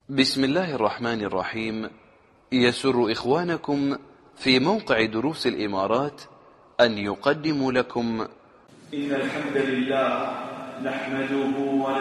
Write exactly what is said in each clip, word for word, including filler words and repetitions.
بسم الله الرحمن الرحيم. يسر إخوانكم في موقع دروس الإمارات أن يقدموا لكم إن الحمد لله نحمده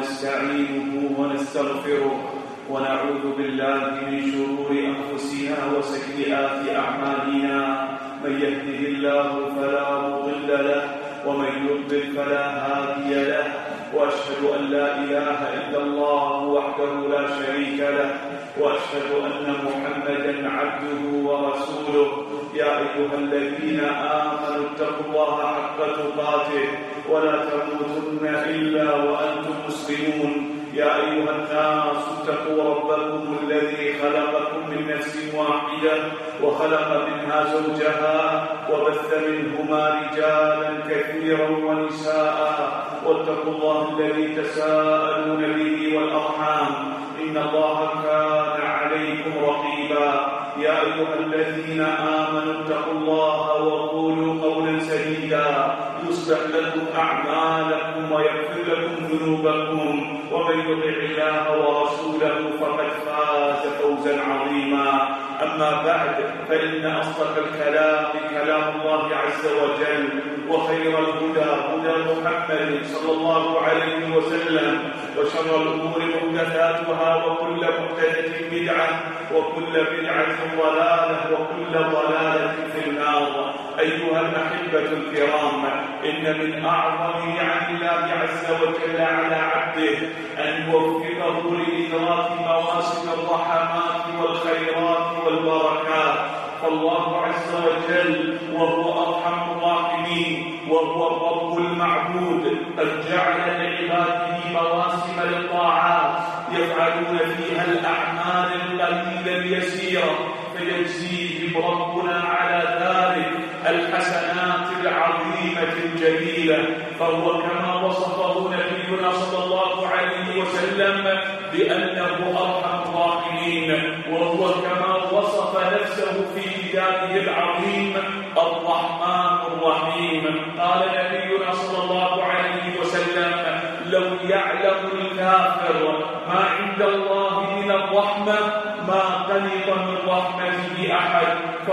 ونستعينه ونستغفره ونعوذ بالله من شرور أنفسنا وسيئات أعمالنا. من يهده الله فلا مضل له ومن يضلل فلا هادي له، وأشهد أن لا إله إلا الله وحده لا شريك له، وأشهد أن محمدا عبده ورسوله. يا أيها الذين آمنوا اتقوا الله حق تقاته ولا تموتن إلا وأنتم مسلمون. يا أيها الناس اتقوا ربكم الذي خلقكم من نفس واحدة وخلق منها زوجها وبث منهما رجالا كثيرا ونساء، واتقوا الله الذي تساءلون به والأرحام إن الله كان عليكم رقيبا. يا أيها الذين آمنوا اتقوا الله وقولوا قولا سديدا يصلح لكم أعمالكم ويغفر لكم ذنوبكم، ومن يطع الله ورسوله فقد فاز فوزا عظيما. أما بعد، فإن أصدق الكلام كلام الله عز وجل، وخير الهدى هدى محمد صلى الله عليه وسلم، وشر الأمور محدثاتها وكل محدثة بدعة وكل بدعة ضلالة وكل ضلالة في النار. أيها الأحبة الكرام، إن من أعظم نعم الله عز وجل على عبده أن يوفقه لإدراك مواسم الرحمات والخيرات والبركات. فالله عز وجل وهو أرحم الراحمين وهو الرب المعبود قد جعل لعباده مواسم للطاعات يفعلون فيها الأعمال القليلة اليسيرة، فيجزيهم ربنا على ذلك الحسنات العظيمة الجليلة. فهو كما وصفه نبينا صلى الله عليه وسلم بأنه أرحم الراحمين، وهو كما وصف نفسه في كتابه العظيم الرحمن الرحيم. قال نبينا صلى الله عليه وسلم: لو يعلم الكافر ما عند الله من الرحمة ما قنط من رحمته أحد،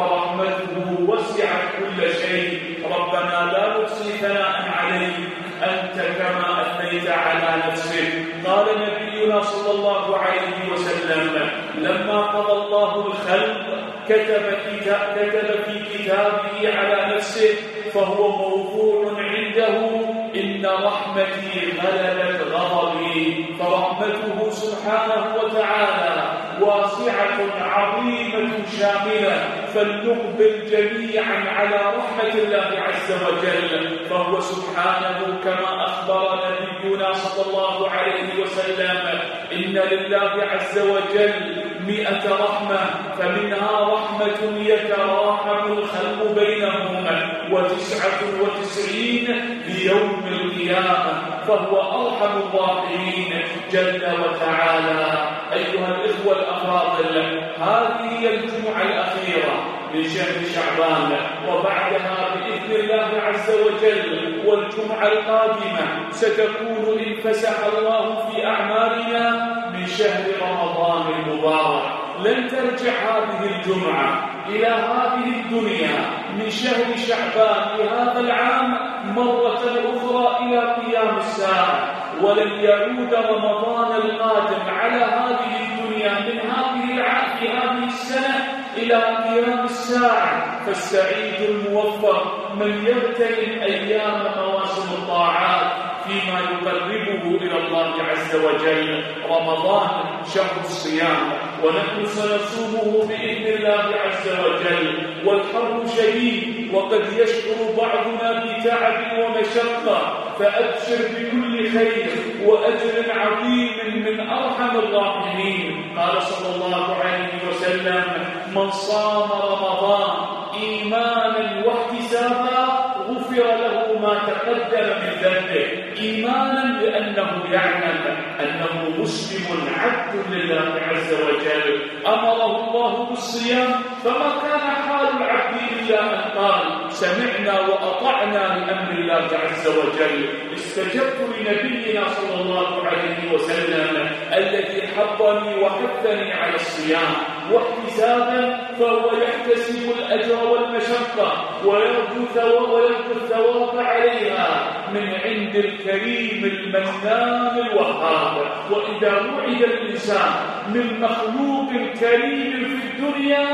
فرحمته وسعت كل شيء. ربنا لا نحصي ثناء عليك أنت كما أثنيت على نفسك. قال نبينا صلى الله عليه وسلم: لما قضى الله الخلق كتب, كتاب كتب في كتابه على نفسه فهو موضوع عنده: إن رحمتي غلبت غضبي. فرحمته سبحانه وتعالى واسعة عظيمة شاملة، فلنقبل جميعا على رحمة الله عز وجل. فهو سبحانه كما أخبر نبينا صلى الله عليه وسلم: إن لله عز وجل مئة رحمة، فمنها رحمة يتراحم الخلق بينهم، وتسعة وتسعين ليوم القيامة، فهو أرحم الراحمين جل وتعالى. أيها الإخوة الأفاضل، هذه هي الجمعة الأخيرة من شهر شعبان، وبعدها بإذن الله عز وجل والجمعة القادمة ستكون إن فسح الله في أعمالنا من شهر رمضان المبارك. لن ترجع هذه الجمعة إلى هذه الدنيا من شهر شعبان لهذا العام مرة أخرى إلى قيام الساعة، ولن يعود رمضان القادم على هذه الدنيا من هذه العام في هذه السنة إلى قيام الساعة. فالسعيد الموفق من يغتنم أيام مواسم الطاعات فيما يقربه إلى الله عز وجل. رمضان شهر الصيام، ونحن سنصومه بإذن الله عز وجل، والحر شديد وقد يشعر بعضنا بتعب ومشقة، فأبشر بكل خير وأجر عظيم من أرحم الراحمين. قال صلى الله عليه وسلم: من صام رمضان إيمانا واحتسابا غفر له ما تقدم من ذنبه. إيمانا بأنه يعلم أنه أنه مسلم عبد لله عز وجل أمره الله بالصيام، فما كان حال العبد إلا أن قال سمعنا وأطعنا لأمر الله عز وجل. استجبت لنبينا صلى الله عليه وسلم الذي حضني وحثني على الصيام واحتسابا، فهو يحتسب الأجر والمشقة ويرجو الثواب عليها من عند الكريم المنان الوهاب. وإذا وعد الإنسان من مخلوق كريم في الدنيا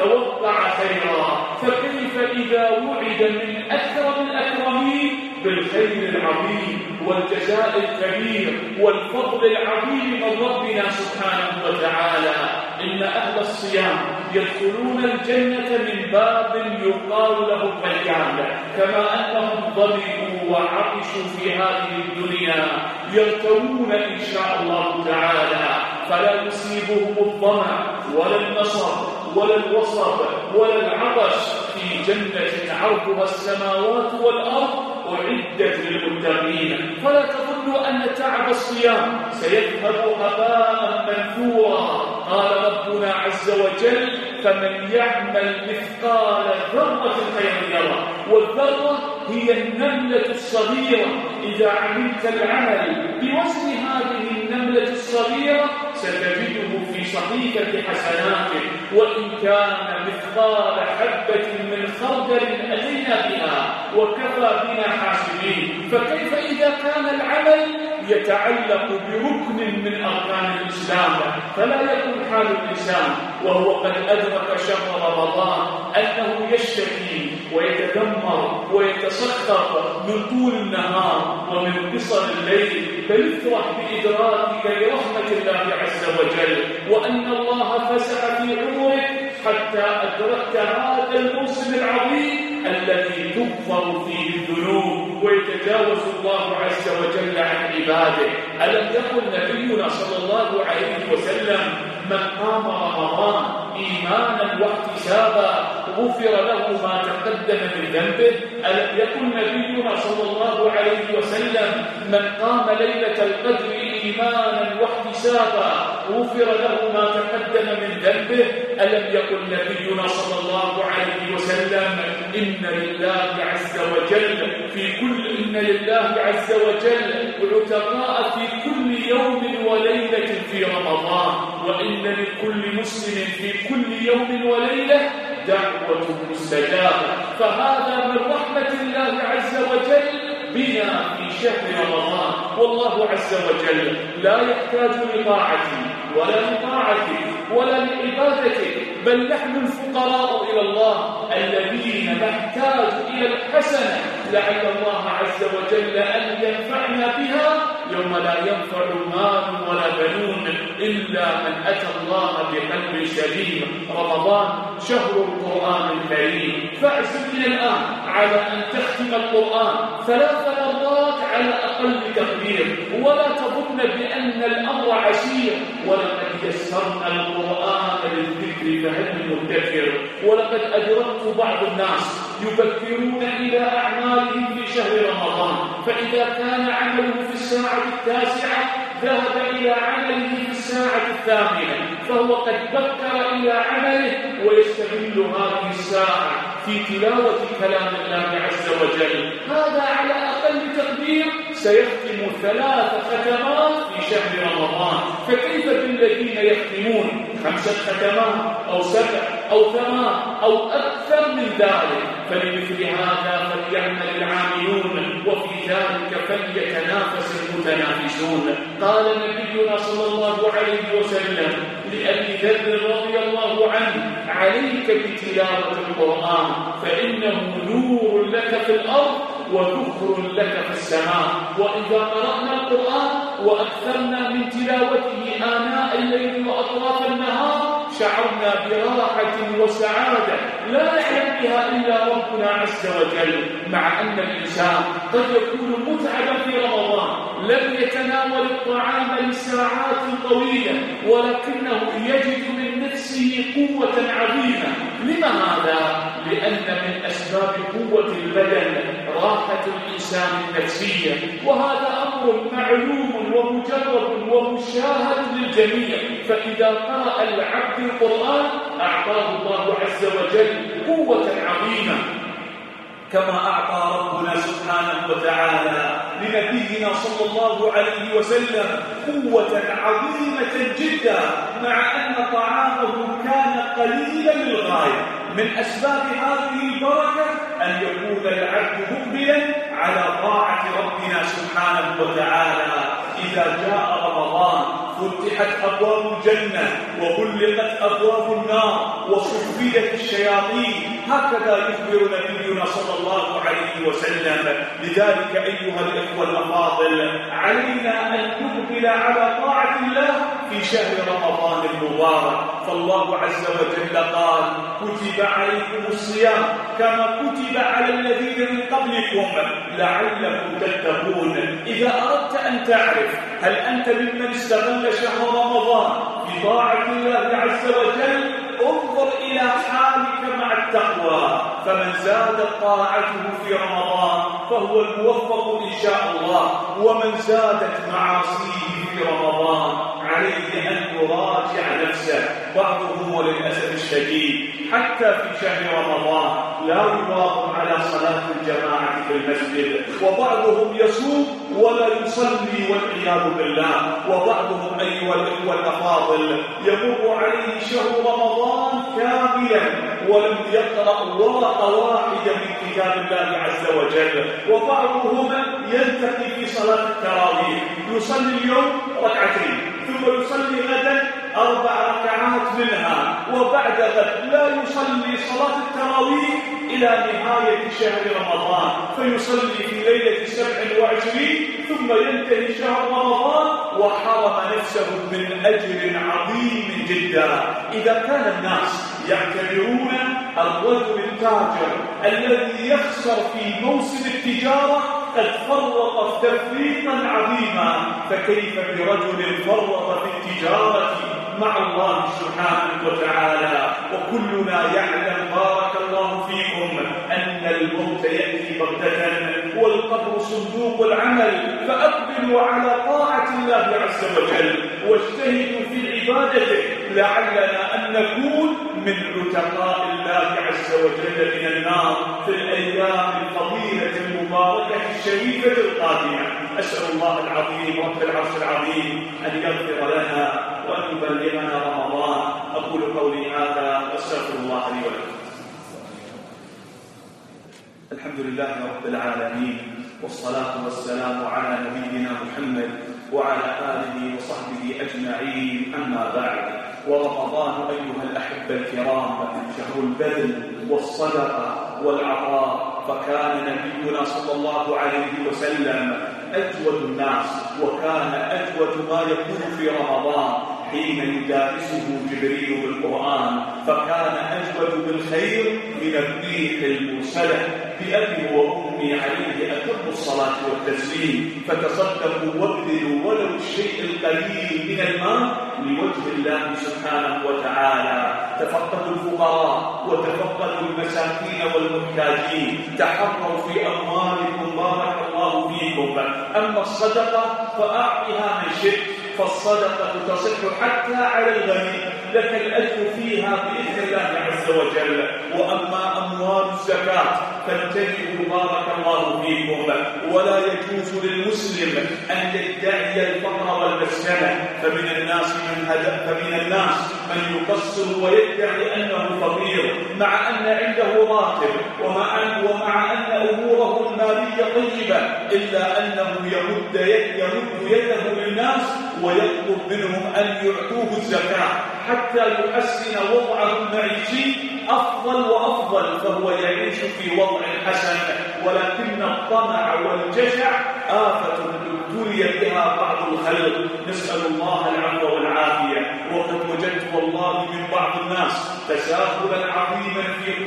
توقع خيرا، فكيف إذا وعد من أكرم الأكرمين بالخير العظيم والجزاء الكبير والفضل العظيم من ربنا سبحانه وتعالى. إن أهل الصيام يدخلون الجنة من باب يقال له الريان، كما أنهم ضربوا وعطشوا في هذه الدنيا يرتوون إن شاء الله تعالى، فلا يصيبهم الظمأ ولا النصب ولا الوصب ولا العطش في جنة عرضها السماوات والأرض أعدت للمتقين. فلا تظنوا أن تعب الصيام سيذهب هباء منثورا. قال ربنا عز وجل فمن يعمل مثقال ذرة خيرا يره، والذرة هي النملة الصغيرة. إذا عملت العمل بوزن هذه النملة الصغيرة ستجده في صحيفة حسناتك، وإن كان مثقال حبة من خردل أتينا بها وكفى بنا حاسبين. فكيف إذا كان العمل يتعلق بركن من أركان الإسلام؟ فلا يكون حال الإنسان وهو قد أدرك شهر رمضان أنه يشتكي ويتذمر ويتسخط من طول النهار ومن قصر الليل، بل افرح بإدراكك لرحمة الله عز وجل وأن الله فسح في عمرك حتى أدركت هذا الموسم العظيم الذي تغفر فيه الذنوب ويتجاوز الله عز وجل عن عباده. ألم يقل نبينا صلى الله عليه وسلم من قام رمضان إيمانا واحتسابا غفر له ما تقدم من ذنبه؟ ألم يقل نبينا صلى الله عليه وسلم من قام ليلة القدر إيمانا واحتسابا غفر له ما تقدم من ذنبه؟ ألم يقل نبينا صلى الله عليه وسلم إن لله عز وجل في كل إن لله عز وجل عتقاء في كل يوم وليلة في رمضان، وإن لكل مسلم في كل يوم وليلة دعوة مستجابة. فهذا من رحمة الله عز وجل بنا في شهر رمضان. والله عز وجل لا يحتاج لطاعتي ولا لطاعتك ولا لعبادتك، بل نحن الفقراء إلى الله الذين نحتاج إلى الحسنة لعل الله عز وجل أن ينفعنا بها يوم لا ينفع مال ولا بنون إلا من أتى الله بقلب سليم. رمضان شهر القرآن الكريم، فاعزم من الآن على أن تختم القرآن ثلاث مرات على أقل تقدير، ولا تظن بأن الأمر عسير. ولقد يسرنا القرآن للذكر فهل من مدكر. ولقد أدركت بعض الناس يبكرون إلى أعمالهم في شهر رمضان، فإذا كان عمله في الساعة التاسعة ذهب إلى عمله في الساعة الثامنة، فهو قد بكر إلى عمله ويستغل هذه الساعة في تلاوة كلام الله عز وجل. هذا على أقل تقدير سيختم ثلاث ختمات في شهر رمضان، فكيف بالذين يختمون خمسة ختمات أو سبع أو ثمان أو أكثر من ذلك؟ فلمثل هذا فليعمل العاملون وفي ذلك فليتنافس المتنافسون. قال نبينا صلى الله عليه وسلم لأبي ذر رضي الله عنه عليك بتلاوة القرآن فإنه نور لك في الأرض وذكر لك في السماء. وإذا قرأنا القرآن وأكثرنا من تلاوته آناء الليل وأطراف النهار شعرنا براحة وسعادة لا يعلم بها إلا ربنا عز وجل. مع أن الإنسان قد يكون متعبا في رمضان لم يتناول الطعام لساعات طويلة، ولكنه يجد من نفسه نفسه قوة عظيمة. لما هذا؟ لأن من أسباب قوة البدن راحة الإنسان النفسية، وهذا أمر معلوم ومجرد ومشاهد للجميع. فإذا قرأ العبد القرآن أعطاه الله عز وجل قوة عظيمة، كما أعطى ربنا سبحانه وتعالى لنبينا صلى الله عليه وسلم قوة عظيمة جدا، مع أن طعامه كان قليلا للغاية. من أسباب هذه البركة أن يكون العبد مقبلا على طاعة ربنا سبحانه وتعالى. إذا جاء رمضان فتحت أبواب الجنة وغلقت أبواب النار وصفدت الشياطين، هكذا يخبر نبينا صلى الله عليه وسلم. لذلك أيها الإخوة الأفاضل، علينا أن نقبل على طاعة الله في شهر رمضان المبارك. فالله عز وجل قال: كتب عليكم الصيام كما كتب على الذين من قبلكم لعلكم تتقون. إذا أردت أن تعرف هل أنت ممن استغل شهر رمضان بطاعة الله عز وجل، انظر إلى حالك مع التقوى. فمن زادت طاعته في رمضان فهو الموفق إن شاء الله، ومن زادت معاصيه في رمضان عليه أن يراجع نفسه. بعضهم وللأسف الشديد حتى في شهر رمضان لا يواظب على صلاة الجماعة في المسجد، وبعضهم يصوم ولا يصلي والعياذ بالله، وبعضهم أيها الإخوة الأفاضل يمر عليه شهر رمضان كاملا ولم يقرأ ورقة واحدة من كتاب الله عز وجل، وبعضهم يلتقي في صلاة التراويح، يصلي اليوم ركعتين ثم يصلي غدا أربع ركعات منها، وبعد غد لا يصلي صلاة التراويح إلى نهاية شهر رمضان، فيصلي في ليلة سبع وعشرين ثم ينتهي شهر رمضان وحرم نفسه من أجر عظيم جدا. إذا كان الناس يعتبرون الرجل التاجر الذي يخسر في موسم التجارة قد فرط تفريطا عظيما، فكيف برجل فرط في التجارة مع الله سبحانه وتعالى؟ وكلنا يعلم بارك الله فيكم أن الموت يأتي بغتة والقبر صندوق العمل، فأقبلوا على طاعة الله عز وجل واجتهدوا في عبادته لعلنا أن نكون من عتقاء الله عز وجل من النار في الأيام الفضيلة المباركة الشريفة القادمة. أسأل الله العظيم رب العرش العظيم أن يغفر لنا وأن يبلغنا رمضان. أقول قولي هذا وأستغفر الله لي ولكم. الحمد لله رب العالمين، والصلاة والسلام على نبينا محمد وعلى آله وصحبه أجمعين، أما بعد. ورمضان أيها الأحبة الكرام شهر البذل والصدقة والعطاء، فكان نبينا صلى الله عليه وسلم أجود الناس، وكان أجود ما يكون في رمضان حين يدارسه جبريل بالقرآن، فكان أجود بالخير من الريح المرسلة. بأبي وأمي عليه أتم الصلاة والتسليم، فتصدقوا وابذلوا ولو الشيء القليل من الماء لوجه الله سبحانه وتعالى. تفقدوا الفقراء وتفقدوا المساكين والمحتاجين، تحروا في أموالكم بارك الله فيكم. أما الصدقة فأعطها من شئت، فالصدقة تصح حتى على الغني، لك الأجر فيها بإذن الله عز وجل. وأما أموال الزكاة فانتبهوا بارك الله فيكم، ولا يجوز للمسلم أن يدعي الفقر والمسكنة، فمن الناس من هدف فمن الناس من يقصر ويدعي أنه فقير مع أن عنده راتب ومع أن ومع أن أموره المالية طيبة، إلا أنه يمد يد يمد يده للناس ويطلب منهم أن يعطوه الزكاة حتى يحسن وضعه المعيشي أفضل وأفضل، فهو يعيش في وضع حسن. ولكن الطمع والجشع آفة ابتلي بها بعض الخلق، نسأل الله العفو والعافية. وقد وجدت والله من بعض الناس تساهلا عظيما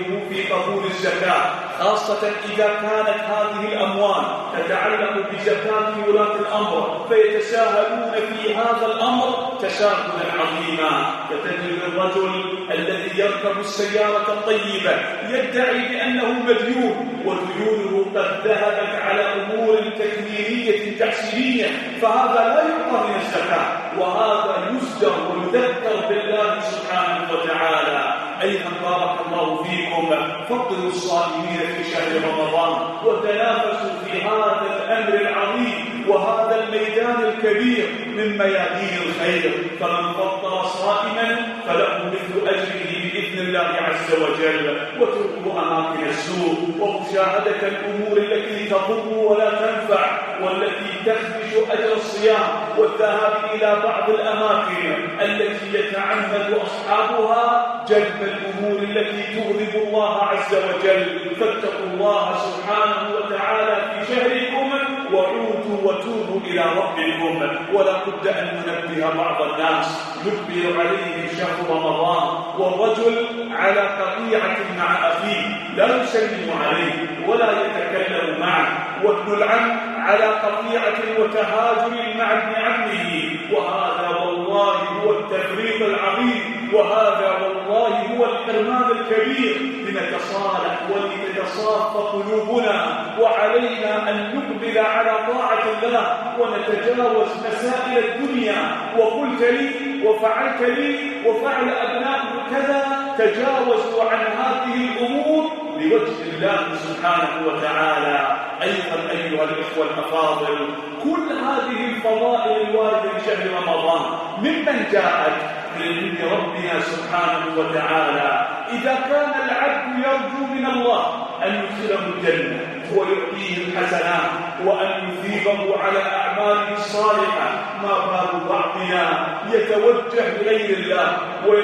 في قبول الزكاة، خاصة إذا كانت هذه الأموال تتعلق بزكاة ولاة الأمر، فيتساهلون في هذا الأمر تساهلا عظيما. فتجد الرجل الذي يركب السيارة الطيبة يدعي بأنه مديون، وديونه قد ذهبت على أمور تكميلية تحسينية، فهذا لا يعطى من الزكاة، وهذا يزجر ويذكر بالله سبحانه وتعالى. أيها بارك الله فيكم، فضلوا الصائمين في شهر رمضان وتنافسوا في هذا الأمر العظيم وهذا الميدان الكبير من ميادين الخير، فمن فطر صائما فله مثل أجره بإذن الله عز وجل. وتركوا أماكن السوء ومشاهدة الأمور التي تضر ولا تنفع والتي تخدش أجر الصيام، والذهاب إلى بعض الأماكن التي يتعمد أصحابها جلب الأمور التي تغضب الله عز وجل. فاتقوا الله سبحانه وتعالى في شهركم وعودوا وتوبوا إلى ربكم. ولا بد أن ننبه بعض الناس يقبل عليه شهر رمضان والرجل على قطيعة مع أخيه لا يسلم عليه ولا يتكلم معه، وابن العم على قطيعة وتهاجر مع ابن عمه، وهذا والله هو التفريط العظيم، وهذا والله هو الحرمان الكبير. لنتصالح ولتتصاف قلوبنا، وعلينا أن نقبل على طاعة الله ونتجاوز مسائل الدنيا. وقلت لي وفعلت لي وفعل أبنائك كذا، تجاوزوا عن هذه الأمور لوجه الله سبحانه وتعالى. أيضا أيها الإخوة الأفاضل، كل هذه الفضائل الواردة في شهر رمضان ممن جاءت من عند ربنا سبحانه وتعالى. إذا كان العبد يرجو من الله أن يدخله الجنة ويعطيه الحسنات وأن يثيبه على أعماله الصالحة، ما بال بعضنا يتوجه لغير الله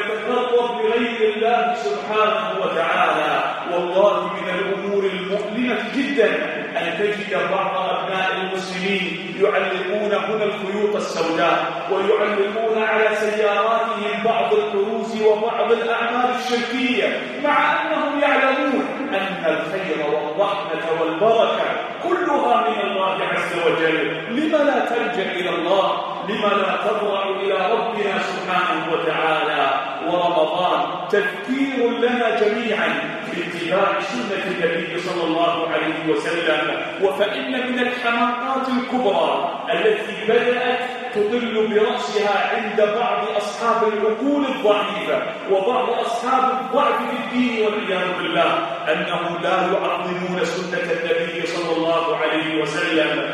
ويتقرب لغير الله سبحانه وتعالى. والله من الأمور المؤلمة جدا أن تجد بعض أبناء المسلمين يعلقون هنا الخيوط السوداء ويعلقون على سياراتهم بعض الكنوز وبعض الأعمال الشركية، مع أنهم يعلمون أن الخير والرحمة والبركة كلها من الله عز وجل. لما لا تلجأ إلى الله؟ لما لا تضرع إلى ربنا سبحانه وتعالى؟ ورمضان تذكير لنا جميعا باتباع سنة النبي صلى الله عليه وسلم. وفإن من الحماقات الكبرى التي بدأت تضل برأسها عند بعض أصحاب العقول الضعيفة وبعض أصحاب الضعف في الدين والعياذ بالله أنهم لا يعظمون سنة النبي صلى الله عليه وسلم.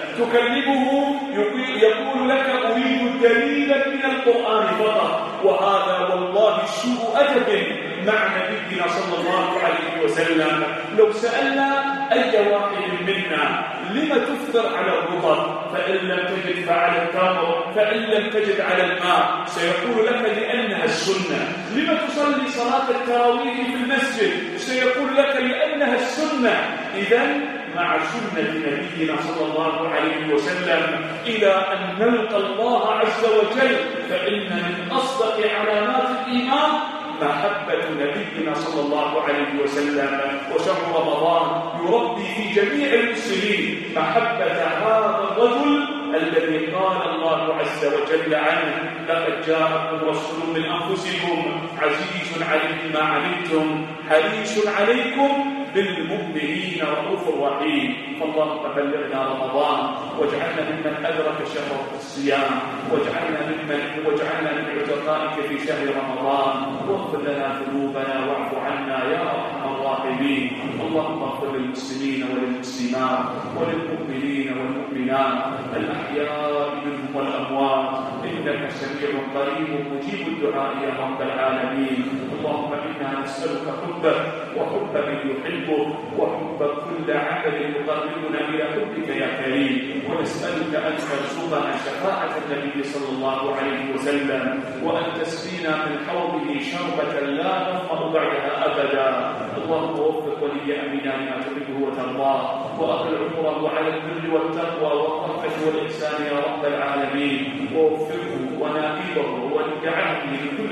تكلمه يقول لك أريد دليلا من القرآن فقط، وهذا والله سوء أدب مع نبينا صلى الله عليه وسلم. لو سألنا أي واحد منا لما تفطر على الرطب فإن لم تجد فعلى التمر فإن لم تجد على الماء، سيقول لك لأنها السنة. لما تصلي صلاة التراويح في المسجد؟ سيقول لك لأنها السنة. إذن مع سنة نبينا صلى الله عليه وسلم إلى أن نلقى الله عز وجل، فإن من أصدق علامات الإيمان محبة نبينا صلى الله عليه وسلم. وشهر رمضان يربي في جميع المسلمين محبة هذا الرجل الذي قال الله عز وجل عنه: لقد جاءكم رسول من أنفسكم عزيز عليه ما عنتم حريص عليكم بالمؤمنين رؤوف رحيم. فاللهم بلغنا رمضان واجعلنا ممن أدرك شهر الصيام، واجعلنا ممن واجعلنا من عتقائك في شهر رمضان، واغفر لنا ذنوبنا واعف عنا يا أرحم الراحمين. اللهم اغفر للمسلمين وللمسلمات وللمؤمنين والمؤمنات الأحياء منهم والأموات، إنك سميع قريب مجيب الدعاء يا رب العالمين. اللهم إنا نسألك حبك وحب من يحبك وحب كل عمل يقربنا إلى حبك يا كريم، ونسألك أن ترزقنا شفاعة النبي صلى الله عليه وسلم، وأن تسقينا من حوضه شربة لا نظمأ بعدها أبدا. اللهم وفق ولي أمرنا لما تحبه وترضاه، وأقل عمره على البر والتقوى والرحمة والإحسان يا رب العالمين، ووفقه ونائبه واجعله لكل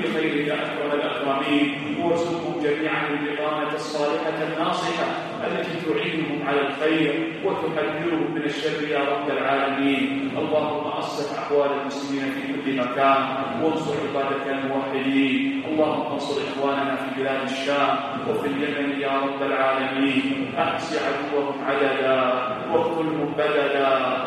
بكل خير يا أكرم الأكرمين، وارزقهم جميعا البطانة الصالحة الناصحة التي تعينهم على الخير وتحذرهم من الشر يا رب العالمين. اللهم أصلح أحوال المسلمين في كل مكان وانصر عبادك الموحدين. اللهم انصر إخواننا في بلاد الشام وفي اليمن يا رب العالمين. أحصي عدوهم عددا واقتلهم بددا